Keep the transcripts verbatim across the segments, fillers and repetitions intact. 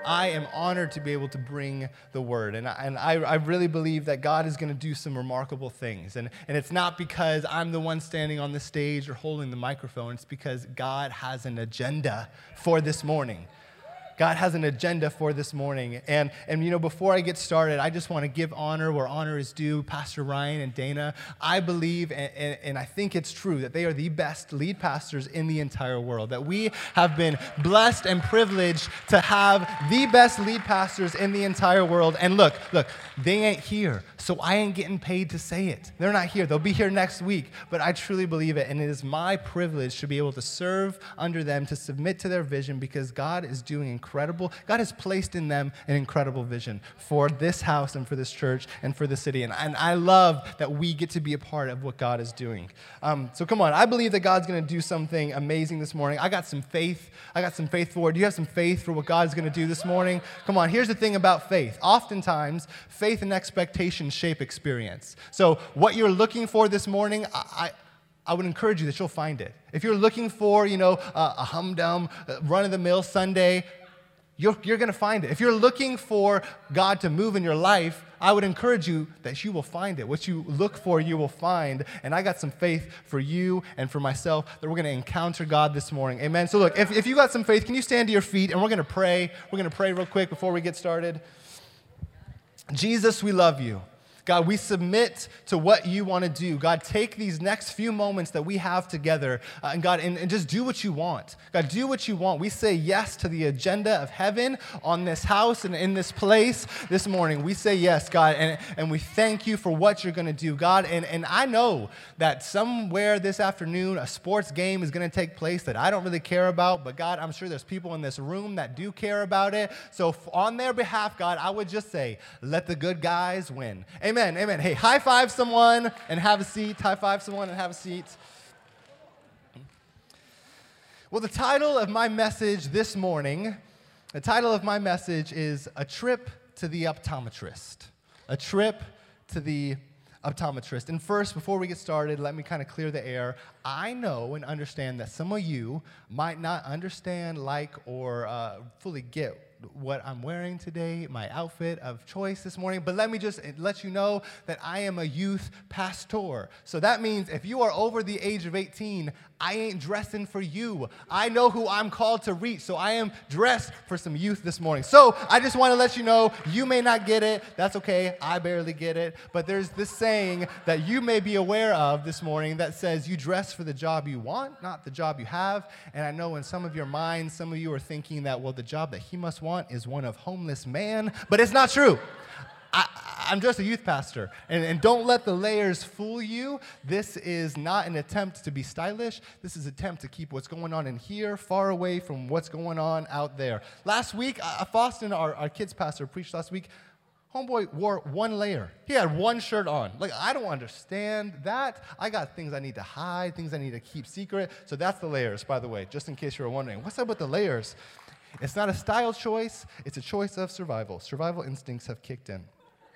I am honored to be able to bring the word. And I, and I, I really believe that God is going to do some remarkable things. And, and it's not because I'm the one standing on the stage or holding the microphone. It's because God has an agenda for this morning. God has an agenda for this morning. And, and you know, before I get started, I just want to give honor where honor is due. Pastor Ryan and Dana, I believe, and, and, and I think it's true, that they are the best lead pastors in the entire world, that we have been blessed and privileged to have the best lead pastors in the entire world. And look, look, they ain't here, so I ain't getting paid to say it. They're not here. They'll be here next week, but I truly believe it, and it is my privilege to be able to serve under them, to submit to their vision, because God is doing incredible Incredible. God has placed in them an incredible vision for this house and for this church and for the city. And, and I love that we get to be a part of what God is doing. Um, so come on, I believe that God's going to do something amazing this morning. I got some faith. I got some faith for it. Do you have some faith for what God's going to do this morning? Come on, here's the thing about faith. Oftentimes, faith and expectation shape experience. So what you're looking for this morning, I, I I would encourage you that you'll find it. If you're looking for, you know, a, a humdum, run-of-the-mill Sunday, You're, you're going to find it. If you're looking for God to move in your life, I would encourage you that you will find it. What you look for, you will find. And I got some faith for you and for myself that we're going to encounter God this morning. Amen. So look, if, if you got some faith, can you stand to your feet and we're going to pray. We're going to pray real quick before we get started. Jesus, we love you. God, we submit to what you want to do. God, take these next few moments that we have together, uh, and God, and, and just do what you want. God, do what you want. We say yes to the agenda of heaven on this house and in this place this morning. We say yes, God, and, and we thank you for what you're going to do, God. And, and I know that somewhere this afternoon, a sports game is going to take place that I don't really care about, but God, I'm sure there's people in this room that do care about it. So on their behalf, God, I would just say, let the good guys win. Amen. Amen, amen. Hey, high five someone and have a seat. High five someone and have a seat. Well, the title of my message this morning, the title of my message is A Trip to the Optometrist. A Trip to the Optometrist. And first, before we get started, let me kind of clear the air. I know and understand that some of you might not understand, like, or uh, fully get what I'm wearing today, my outfit of choice this morning, but let me just let you know that I am a youth pastor. So that means if you are over the age of eighteen, I ain't dressing for you. I know who I'm called to reach, so I am dressed for some youth this morning. So I just want to let you know, you may not get it. That's okay. I barely get it. But there's this saying that you may be aware of this morning that says you dress for the job you want, not the job you have. And I know in some of your minds, some of you are thinking that, well, the job that he must want is one of homeless man. But it's not true. I, I'm just a youth pastor, and, and don't let the layers fool you. This is not an attempt to be stylish. This is an attempt to keep what's going on in here far away from what's going on out there. Last week, uh, Faustin, our, our kids pastor, preached last week. Homeboy wore one layer. He had one shirt on. Like, I don't understand that. I got things I need to hide, things I need to keep secret. So that's the layers, by the way, just in case you were wondering. What's up with the layers? It's not a style choice. It's a choice of survival. Survival instincts have kicked in.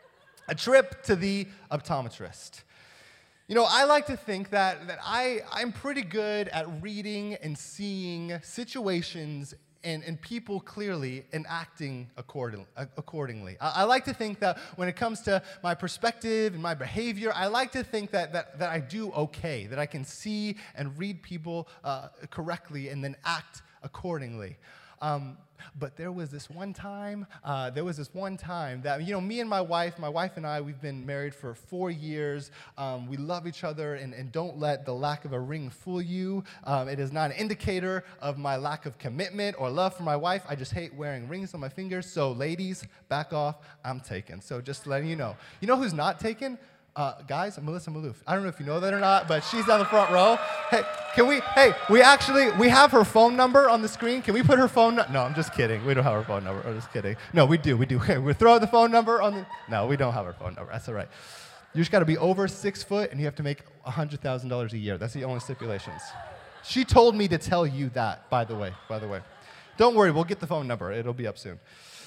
A trip to the optometrist. You know, I like to think that, that I, I'm pretty good at reading and seeing situations and, and people clearly and acting according, accordingly. I, I like to think that when it comes to my perspective and my behavior, I like to think that, that, that I do okay, that I can see and read people uh, correctly and then act accordingly. Um, but there was this one time, uh, there was this one time that, you know, me and my wife, my wife and I, we've been married for four years. Um, we love each other, and, and don't let the lack of a ring fool you. Um, it is not an indicator of my lack of commitment or love for my wife. I just hate wearing rings on my fingers. So ladies, back off. I'm taken. So just letting you know. You know who's not taken? Uh, guys, Melissa Maloof. I don't know if you know that or not, but she's down the front row. Hey, can we, hey, we actually, we have her phone number on the screen. Can we put her phone, no, no I'm just kidding. We don't have her phone number, I'm just kidding. No, we do, we do. Okay, we throw the phone number on the, no, we don't have her phone number, that's all right. You just gotta be over six foot and you have to make one hundred thousand dollars a year. That's the only stipulations. She told me to tell you that, by the way, by the way. Don't worry, we'll get the phone number. It'll be up soon.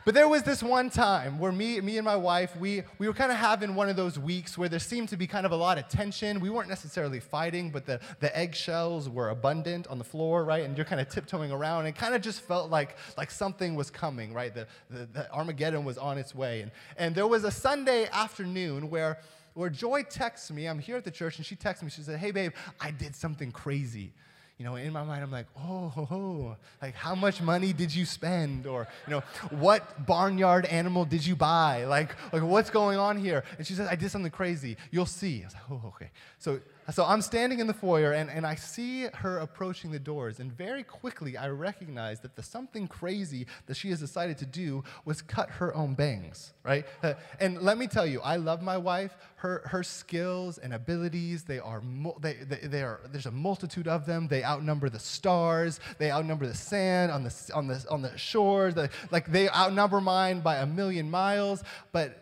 But there was this one time where me, me and my wife, we, we were kind of having one of those weeks where there seemed to be kind of a lot of tension. We weren't necessarily fighting, but the, the eggshells were abundant on the floor, right? And you're kind of tiptoeing around. And it kind of just felt like, like something was coming, right? The, the, the Armageddon was on its way. And, and there was a Sunday afternoon where, where Joy texts me. I'm here at the church, and she texts me. She said, hey, babe, I did something crazy. You know, in my mind, I'm like, oh, ho, ho. Like, how much money did you spend? Or, you know, what barnyard animal did you buy? Like, like what's going on here? And she says, I did something crazy. You'll see. I was like, oh, okay. So, so I'm standing in the foyer, and, and I see her approaching the doors. And very quickly, I recognize that the something crazy that she has decided to do was cut her own bangs, right? Uh, and let me tell you, I love my wife. Her, her skills and abilities, they are, they, they, they are, there's a multitude of them. They outnumber the stars. They outnumber the sand on the, on the, on the shores. The, like, they outnumber mine by a million miles. But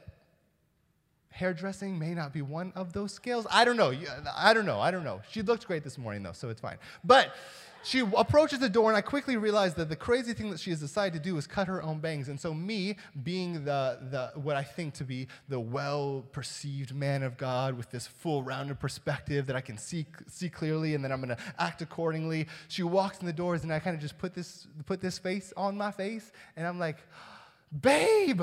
hairdressing may not be one of those skills. I don't know. I don't know. I don't know. She looked great this morning, though, so it's fine. But she approaches the door, and I quickly realize that the crazy thing that she has decided to do is cut her own bangs. And so me, being the, the what I think to be the well-perceived man of God with this full-rounded perspective that I can see see clearly and then I'm going to act accordingly, she walks in the doors, and I kind of just put this put this face on my face, and I'm like, babe,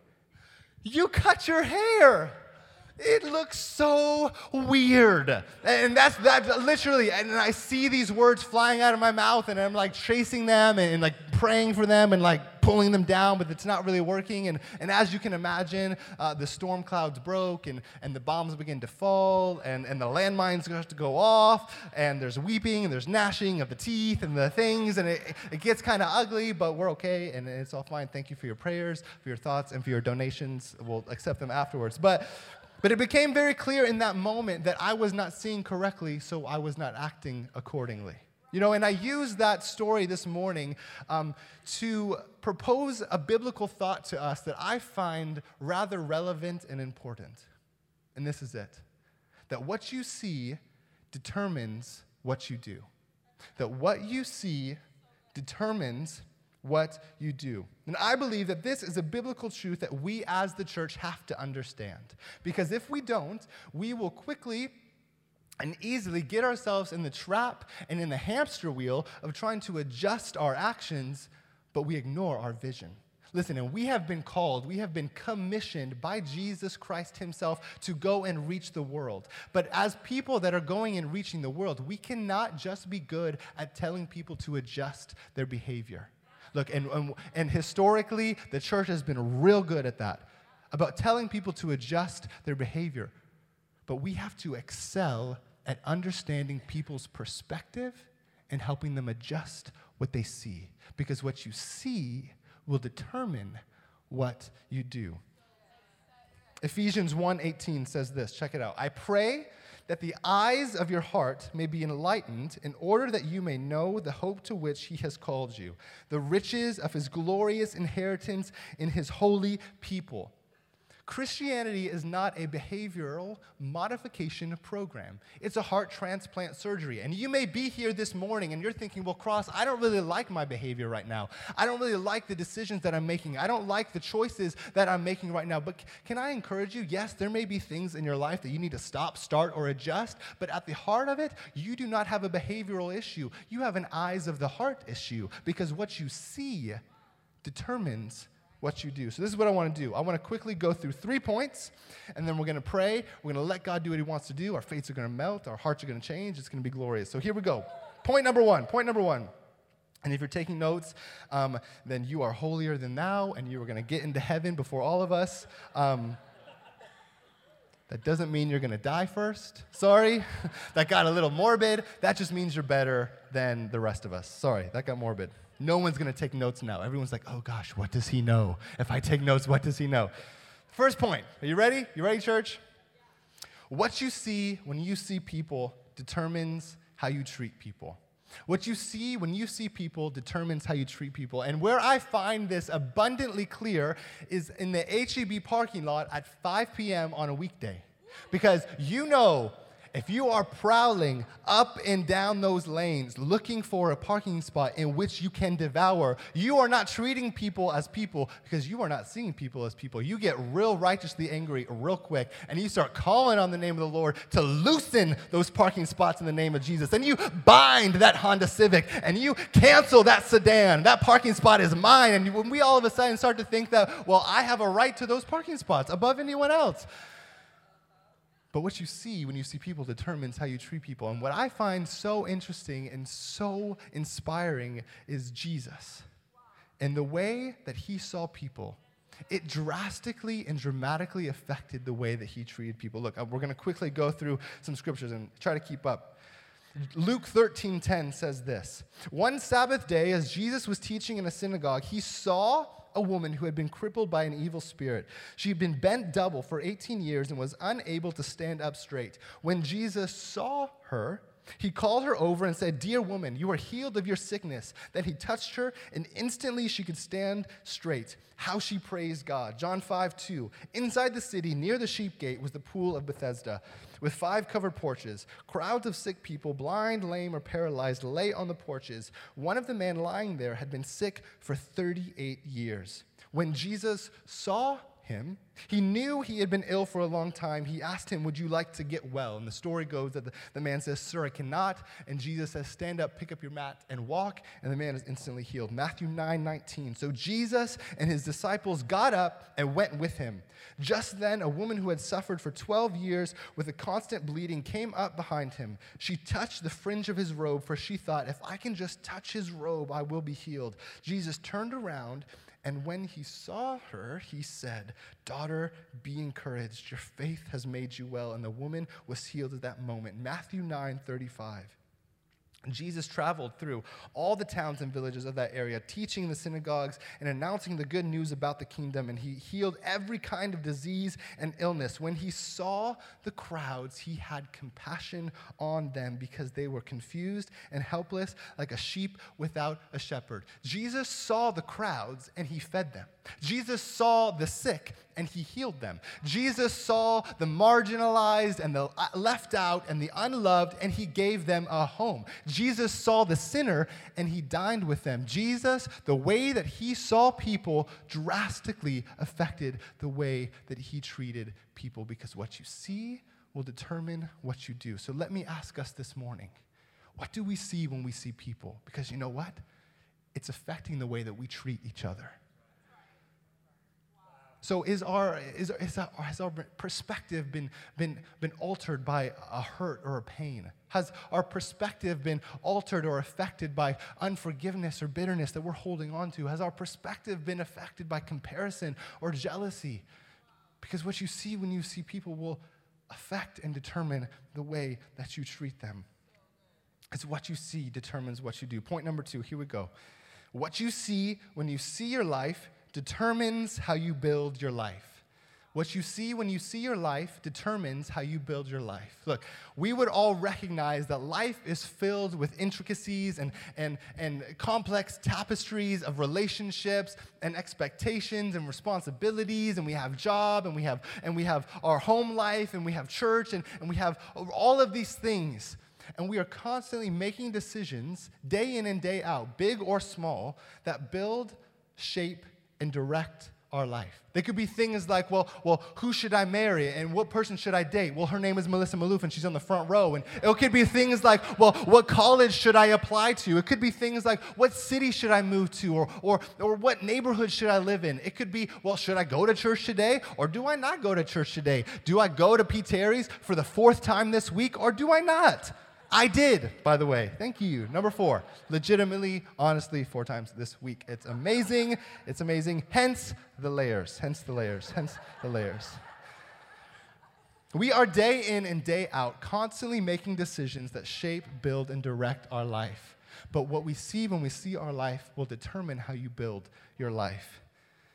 you cut your hair. It looks so weird. And that's that literally, and I see these words flying out of my mouth, and I'm like chasing them and, and like praying for them and like pulling them down, but it's not really working. And, and as you can imagine, uh, the storm clouds broke, and, and the bombs begin to fall, and, and the landmines start to go off, and there's weeping, and there's gnashing of the teeth and the things, and it, it gets kind of ugly, but we're okay, and it's all fine. Thank you for your prayers, for your thoughts, and for your donations. We'll accept them afterwards. But But it became very clear in that moment that I was not seeing correctly, so I was not acting accordingly. You know, and I used that story this morning um, to propose a biblical thought to us that I find rather relevant and important. And this is it. That what you see determines what you do. That what you see determines what you do. And I believe that this is a biblical truth that we as the church have to understand. Because if we don't, we will quickly and easily get ourselves in the trap and in the hamster wheel of trying to adjust our actions, but we ignore our vision. Listen, and we have been called, we have been commissioned by Jesus Christ himself to go and reach the world. But as people that are going and reaching the world, we cannot just be good at telling people to adjust their behavior. Look, and, and, and historically, the church has been real good at that, about telling people to adjust their behavior. But we have to excel at understanding people's perspective and helping them adjust what they see. Because what you see will determine what you do. Ephesians one eighteen says this, check it out. I pray that the eyes of your heart may be enlightened in order that you may know the hope to which he has called you, the riches of his glorious inheritance in his holy people. Christianity is not a behavioral modification program. It's a heart transplant surgery. And you may be here this morning and you're thinking, well, Cross, I don't really like my behavior right now. I don't really like the decisions that I'm making. I don't like the choices that I'm making right now. But can I encourage you? Yes, there may be things in your life that you need to stop, start, or adjust. But at the heart of it, you do not have a behavioral issue. You have an eyes of the heart issue, because what you see determines what you do. So this is what I want to do. I want to quickly go through three points, and then we're going to pray. We're going to let God do what he wants to do. Our faiths are going to melt. Our hearts are going to change. It's going to be glorious. So here we go. Point number one. Point number one. And if you're taking notes, um, then you are holier than thou, and you are going to get into heaven before all of us. Um, that doesn't mean you're going to die first. Sorry. That got a little morbid. That just means you're better than the rest of us. Sorry, that got morbid. No one's going to take notes now. Everyone's like, oh gosh, what does he know? If I take notes, what does he know? First point. Are you ready? You ready, church? What you see when you see people determines how you treat people. What you see when you see people determines how you treat people. And where I find this abundantly clear is in the H E B parking lot at five p.m. on a weekday. Because you know, if you are prowling up and down those lanes looking for a parking spot in which you can devour, you are not treating people as people because you are not seeing people as people. You get real righteously angry real quick, and you start calling on the name of the Lord to loosen those parking spots in the name of Jesus. And you bind that Honda Civic, and you cancel that sedan. That parking spot is mine. And when we all of a sudden start to think that, well, I have a right to those parking spots above anyone else. But what you see when you see people determines how you treat people. And what I find so interesting and so inspiring is Jesus. And the way that he saw people, it drastically and dramatically affected the way that he treated people. Look, we're going to quickly go through some scriptures and try to keep up. Luke thirteen ten says this. One Sabbath day, as Jesus was teaching in a synagogue, he saw a woman who had been crippled by an evil spirit. She had been bent double for eighteen years and was unable to stand up straight. When Jesus saw her, he called her over and said, "Dear woman, you are healed of your sickness." Then he touched her, and instantly she could stand straight. How she praised God. John five two. Inside the city, near the sheep gate, was the pool of Bethesda, with five covered porches. Crowds of sick people, blind, lame, or paralyzed, lay on the porches. One of the men lying there had been sick for thirty-eight years. When Jesus saw him, he knew he had been ill for a long time. He asked him, "Would you like to get well?" And the story goes that the, the man says, "Sir, I cannot." And Jesus says, "Stand up, pick up your mat, and walk." And the man is instantly healed. Matthew nine nineteen. So Jesus and his disciples got up and went with him. Just then, a woman who had suffered for twelve years with a constant bleeding came up behind him. She touched the fringe of his robe, for she thought, "If I can just touch his robe, I will be healed." Jesus turned around, and when he saw her, he said, "Daughter, be encouraged. Your faith has made you well." And the woman was healed at that moment. Matthew nine thirty-five. Jesus traveled through all the towns and villages of that area, teaching the synagogues and announcing the good news about the kingdom. And he healed every kind of disease and illness. When he saw the crowds, he had compassion on them because they were confused and helpless like a sheep without a shepherd. Jesus saw the crowds and he fed them. Jesus saw the sick and he healed them. Jesus saw the marginalized and the left out and the unloved, and he gave them a home. Jesus saw the sinner and he dined with them. Jesus, the way that he saw people drastically affected the way that he treated people, because what you see will determine what you do. So let me ask us this morning, what do we see when we see people? Because you know what? It's affecting the way that we treat each other. So is our, is, is our, has our perspective been, been, been altered by a hurt or a pain? Has our perspective been altered or affected by unforgiveness or bitterness that we're holding on to? Has our perspective been affected by comparison or jealousy? Because what you see when you see people will affect and determine the way that you treat them. It's what you see determines what you do. Point number two, here we go. What you see when you see your life determines how you build your life. What you see when you see your life determines how you build your life. Look, we would all recognize that life is filled with intricacies and, and, and complex tapestries of relationships and expectations and responsibilities, and we have job, and we have, and we have our home life, and we have church, and, and we have all of these things. And we are constantly making decisions day in and day out, big or small, that build, shape, and direct our life. They could be things like, well, well, who should I marry and what person should I date? Well, her name is Melissa Maloof and she's on the front row. And it could be things like, well, what college should I apply to? It could be things like, what city should I move to? Or, or, or what neighborhood should I live in? It could be, well, should I go to church today or do I not go to church today? Do I go to P. Terry's for the fourth time this week or do I not? I did, by the way. Thank you. Number four, legitimately, honestly, four times this week. It's amazing. It's amazing. Hence the layers. Hence the layers. Hence the layers. We are day in and day out constantly making decisions that shape, build, and direct our life. But what we see when we see our life will determine how you build your life.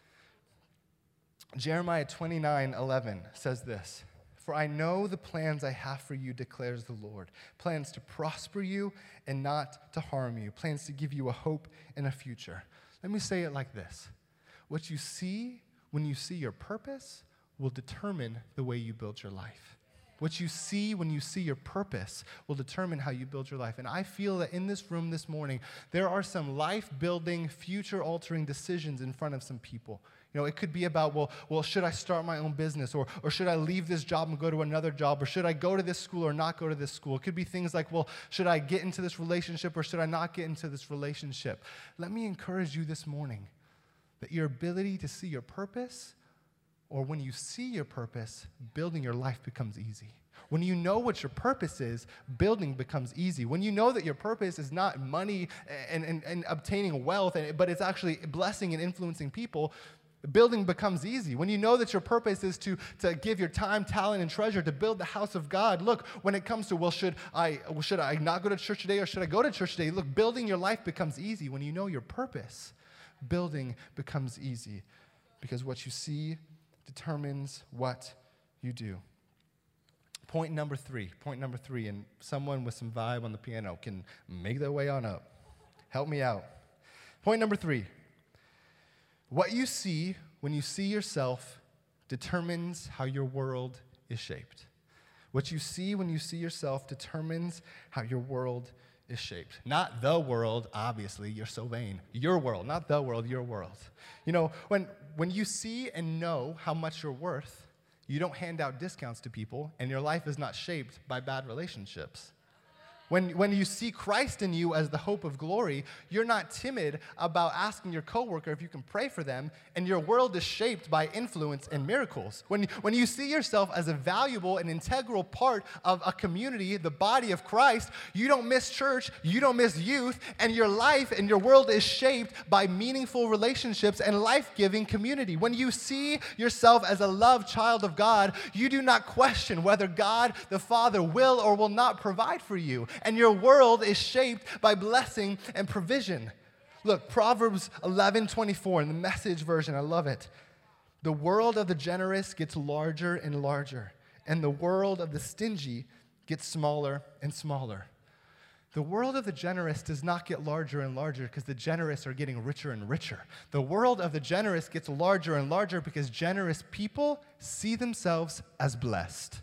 Jeremiah twenty-nine eleven says this. For I know the plans I have for you, declares the Lord. Plans to prosper you and not to harm you. Plans to give you a hope and a future. Let me say it like this. What you see when you see your purpose will determine the way you build your life. What you see when you see your purpose will determine how you build your life. And I feel that in this room this morning, there are some life-building, future-altering decisions in front of some people. You know, it could be about, well, well, should I start my own business? Or, or should I leave this job and go to another job? Or should I go to this school or not go to this school? It could be things like, well, should I get into this relationship or should I not get into this relationship? Let me encourage you this morning that your ability to see your purpose, or when you see your purpose, building your life becomes easy. When you know what your purpose is, building becomes easy. When you know that your purpose is not money and, and, and obtaining wealth, but it's actually blessing and influencing people, building becomes easy. When you know that your purpose is to, to give your time, talent, and treasure to build the house of God, look, when it comes to, well, should I, should I not go to church today or should I go to church today? Look, building your life becomes easy. When you know your purpose, building becomes easy because what you see determines what you do. Point number three, point number three, and someone with some vibe on the piano can make their way on up. Help me out. Point number three, what you see when you see yourself determines how your world is shaped. What you see when you see yourself determines how your world is shaped. Not the world, obviously, you're so vain. Your world, not the world, your world. You know, when, when you see and know how much you're worth, you don't hand out discounts to people, and your life is not shaped by bad relationships. When, when you see Christ in you as the hope of glory, you're not timid about asking your coworker if you can pray for them, and your world is shaped by influence and miracles. When, when you see yourself as a valuable and integral part of a community, the body of Christ, you don't miss church, you don't miss youth, and your life and your world is shaped by meaningful relationships and life-giving community. When you see yourself as a loved child of God, you do not question whether God, the Father, will or will not provide for you. And your world is shaped by blessing and provision. Look, Proverbs eleven twenty-four in the Message version, I love it. The world of the generous gets larger and larger, and the world of the stingy gets smaller and smaller. The world of the generous does not get larger and larger because the generous are getting richer and richer. The world of the generous gets larger and larger because generous people see themselves as blessed.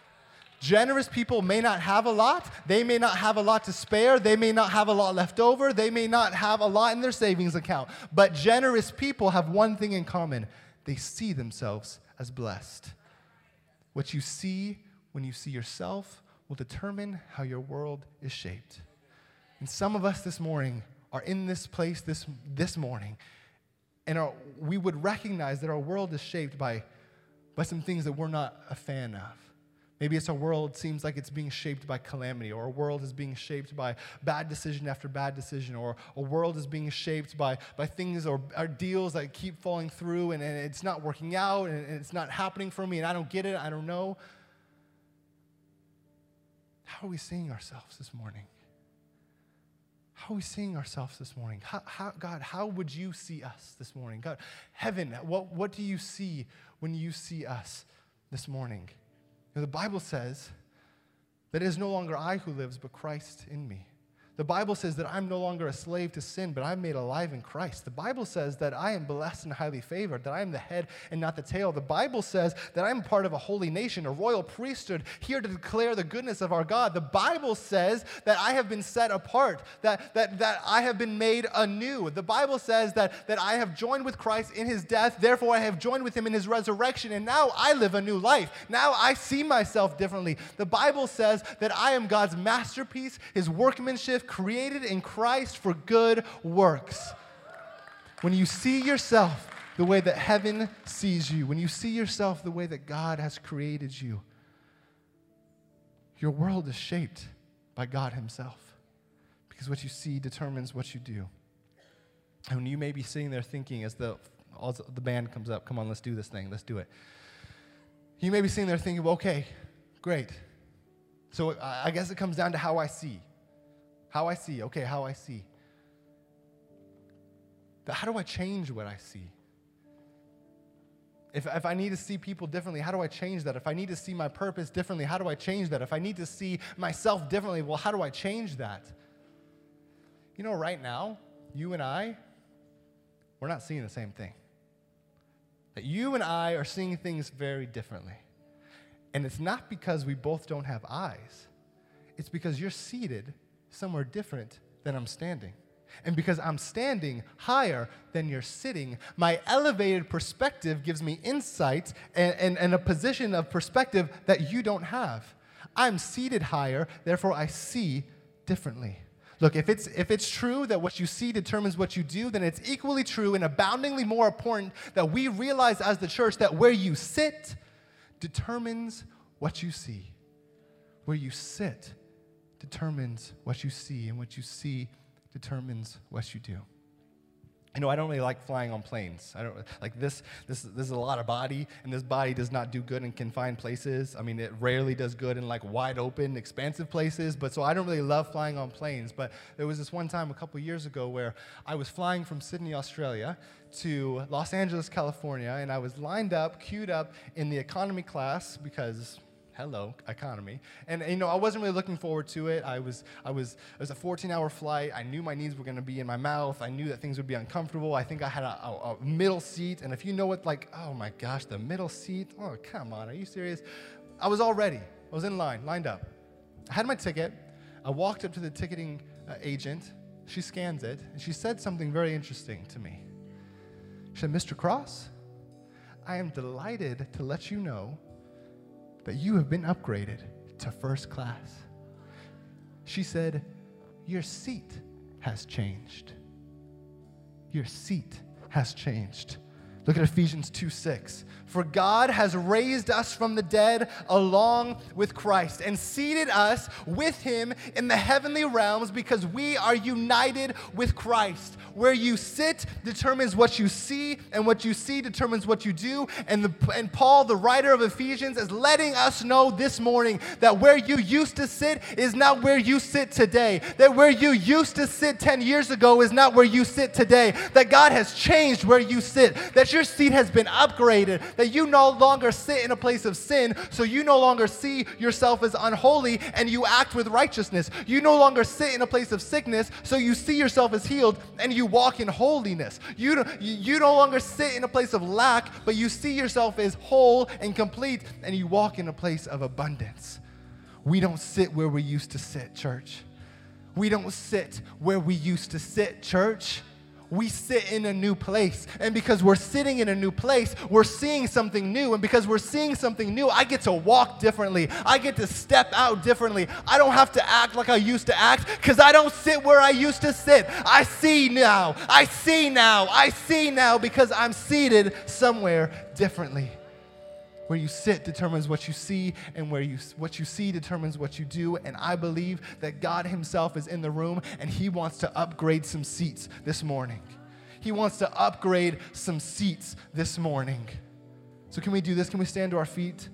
Generous people may not have a lot. They may not have a lot to spare. They may not have a lot left over. They may not have a lot in their savings account. But generous people have one thing in common. They see themselves as blessed. What you see when you see yourself will determine how your world is shaped. And some of us this morning are in this place this, this morning, and our, we would recognize that our world is shaped by, by some things that we're not a fan of. Maybe it's our world seems like it's being shaped by calamity, or our world is being shaped by bad decision after bad decision, or a world is being shaped by, by things or, or deals that keep falling through and, and it's not working out and, and it's not happening for me and I don't get it, I don't know. How are we seeing ourselves this morning? How are we seeing ourselves this morning? How, how, God, how would you see us this morning? God, heaven, what, what do you see when you see us this morning? You know, the Bible says that it is no longer I who lives, but Christ in me. The Bible says that I'm no longer a slave to sin, but I'm made alive in Christ. The Bible says that I am blessed and highly favored, that I am the head and not the tail. The Bible says that I'm part of a holy nation, a royal priesthood, here to declare the goodness of our God. The Bible says that I have been set apart, that, that, that I have been made anew. The Bible says that, that I have joined with Christ in his death, therefore I have joined with him in his resurrection, and now I live a new life. Now I see myself differently. The Bible says that I am God's masterpiece, his workmanship, created in Christ for good works. When you see yourself the way that heaven sees you, when you see yourself the way that God has created you, your world is shaped by God himself, because what you see determines what you do. And you may be sitting there thinking, as the, as the band comes up, come on, let's do this thing, let's do it. You may be sitting there thinking, well, okay, great. So I guess it comes down to how I see. How I see, okay, how I see. But how do I change what I see? If, if I need to see people differently, how do I change that? If I need to see my purpose differently, how do I change that? If I need to see myself differently, well, how do I change that? You know, right now, you and I, we're not seeing the same thing. That you and I are seeing things very differently. And it's not because we both don't have eyes. It's because you're seated somewhere different than I'm standing. And because I'm standing higher than you're sitting, my elevated perspective gives me insight and, and, and a position of perspective that you don't have. I'm seated higher, therefore I see differently. Look, if it's, if it's true that what you see determines what you do, then it's equally true and aboundingly more important that we realize as the church that where you sit determines what you see. Where you sit determines what you see, and what you see determines what you do. You know, I don't really like flying on planes. I don't like this. This, this is a lot of body, and this body does not do good in confined places. I mean, it rarely does good in like wide open, expansive places. But so I don't really love flying on planes. But there was this one time a couple years ago where I was flying from Sydney, Australia, to Los Angeles, California, and I was lined up, queued up in the economy class because. Hello, economy. And, you know, I wasn't really looking forward to it. I was, I was, it was a fourteen-hour flight. I knew my knees were going to be in my mouth. I knew that things would be uncomfortable. I think I had a, a, a middle seat. And if you know what, like, oh my gosh, the middle seat. Oh, come on, are you serious? I was all ready. I was in line, lined up. I had my ticket. I walked up to the ticketing uh, agent. She scans it, and she said something very interesting to me. She said, Mister Cross, I am delighted to let you know that you have been upgraded to first class. She said, your seat has changed. Your seat has changed. Look at Ephesians two six. For God has raised us from the dead along with Christ and seated us with him in the heavenly realms because we are united with Christ. Where you sit determines what you see, and what you see determines what you do. And, the, and Paul, the writer of Ephesians, is letting us know this morning that where you used to sit is not where you sit today. That where you used to sit ten years ago is not where you sit today. That God has changed where you sit. That your seat has been upgraded. That you no longer sit in a place of sin, so you no longer see yourself as unholy and you act with righteousness. You no longer sit in a place of sickness, so you see yourself as healed and you walk in holiness. You, you no longer sit in a place of lack, but you see yourself as whole and complete, and you walk in a place of abundance. We don't sit where we used to sit, church. We don't sit where we used to sit, church. We sit in a new place. And because we're sitting in a new place, we're seeing something new. And because we're seeing something new, I get to walk differently. I get to step out differently. I don't have to act like I used to act because I don't sit where I used to sit. I see now. I see now. I see now because I'm seated somewhere differently. Where you sit determines what you see, and where you what you see determines what you do. And I believe that God himself is in the room, and he wants to upgrade some seats this morning. He wants to upgrade some seats this morning. So can we do this? Can we stand to our feet?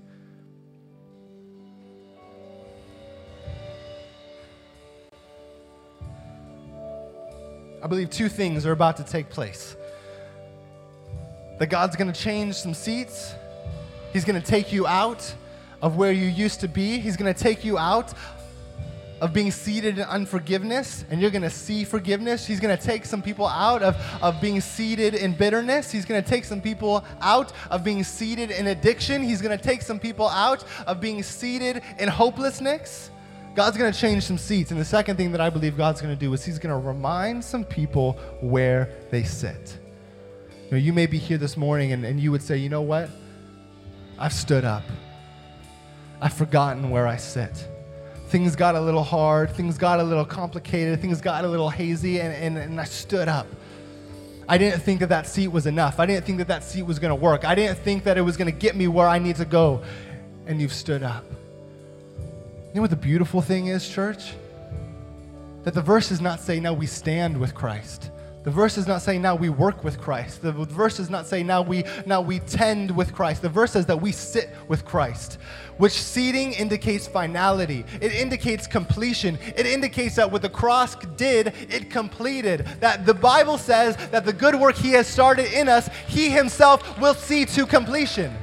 I believe two things are about to take place. That God's going to change some seats. He's going to take you out of where you used to be. He's going to take you out of being seated in unforgiveness, and you're going to see forgiveness. He's going to take some people out of, of being seated in bitterness. He's going to take some people out of being seated in addiction. He's going to take some people out of being seated in hopelessness. God's going to change some seats. And the second thing that I believe God's going to do is he's going to remind some people where they sit. You know, you may be here this morning and, and you would say, you know what? I've stood up. I've forgotten where I sit. Things got a little hard. Things got a little complicated. Things got a little hazy, and, and, and I stood up. I didn't think that that seat was enough. I didn't think that that seat was going to work. I didn't think that it was going to get me where I need to go. And you've stood up. You know what the beautiful thing is, church? That the verse does not say, now we stand with Christ. The verse is not saying now we work with Christ. The verse does not say now we now we tend with Christ. The verse says that we sit with Christ, which seating indicates finality. It indicates completion. It indicates that what the cross did, it completed. That the Bible says that the good work he has started in us, he himself will see to completion.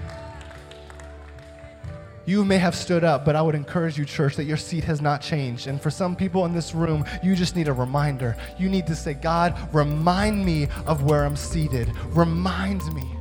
You may have stood up, but I would encourage you, church, that your seat has not changed. And for some people in this room, you just need a reminder. You need to say, God, remind me of where I'm seated. Remind me.